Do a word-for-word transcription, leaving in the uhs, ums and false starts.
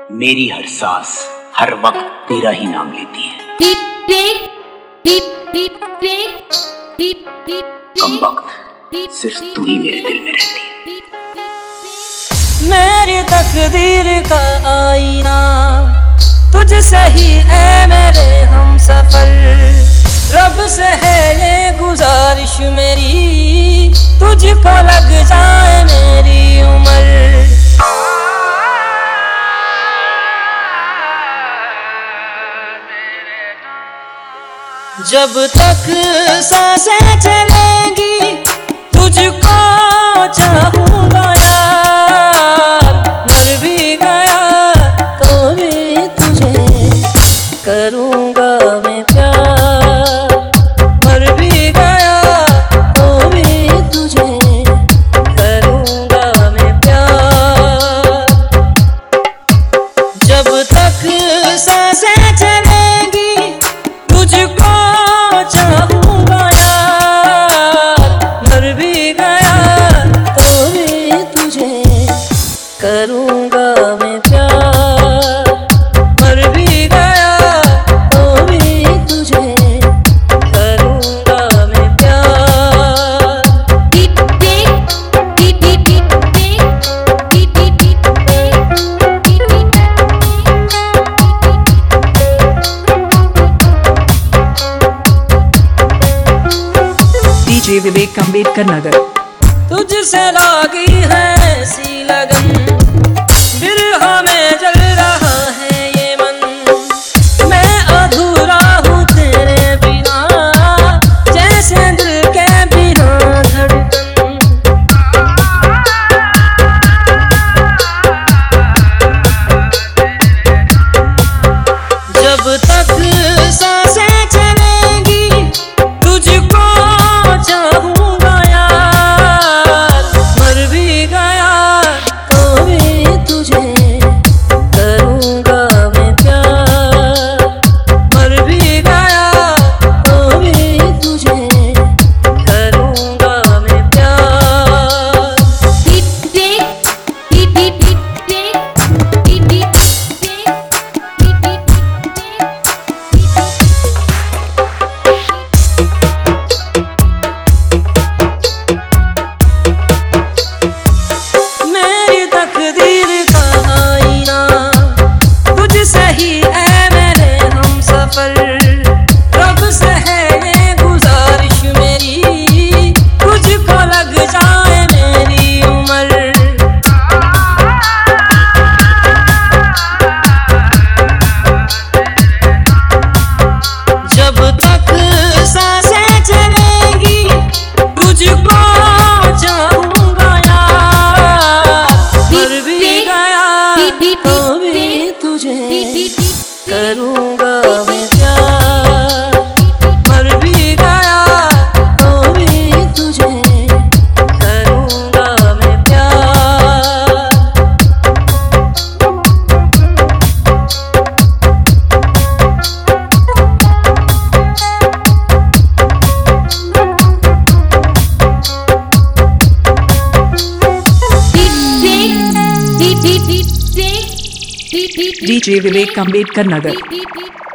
मेरी हर सांस हर वक्त तेरा ही नाम लेती है। कम वक्त सिर्फ तू ही मेरे दिल में रहती है। मेरी तकदीर का आईना तुझसे ही है मेरे हम सफर। रब से है ये गुजारिश मेरी, तुझको लग जाए मेरी उम्र। जब तक सांसें चलेंगी तुझको चाहूंगा यार। मर भी गया तो भी तुझे करूंगा मैं प्यार। मर भी गया तो भी तुझे करूंगा मैं प्यार। जब तक सांसें चलेंगी तुझको चाहूंगा यार। मर भी गया तो भी तुझे करूंगा मैं प्यार। मर भी गया तो भी तुझे करूंगा मैं प्यार। डीजे विवेक अम्बेडकर नगर। तुझसे लागी है ऐसी लगन, बिरहा में जल रहा है ये मन। मैं अधूरा हूँ तेरे बिना, जैसे दिल के बिना धड़कन। जब तक सांसें चलेंगी तुझको चाहूंगा यार। मर भी गया तो भी तुझे करूंगा मैं प्यार। मर भी गया तो भी तुझे करूंगा मैं प्यार। मेरी तकदीर का आईना तुझसे ही है मेरे हम सफर। रब से है ये गुजारिश मेरी, तुझको लग जाए मेरी उम्र। जब तक सांसें चलेंगी तुझको चाहूंगा यार। मर भी गया तो भी तुझे करूंगा मैं प्यार। मर भी गया तो भी तुझे करूंगा मैं प्यार। डीजे विवेक अम्बेडकर नगर।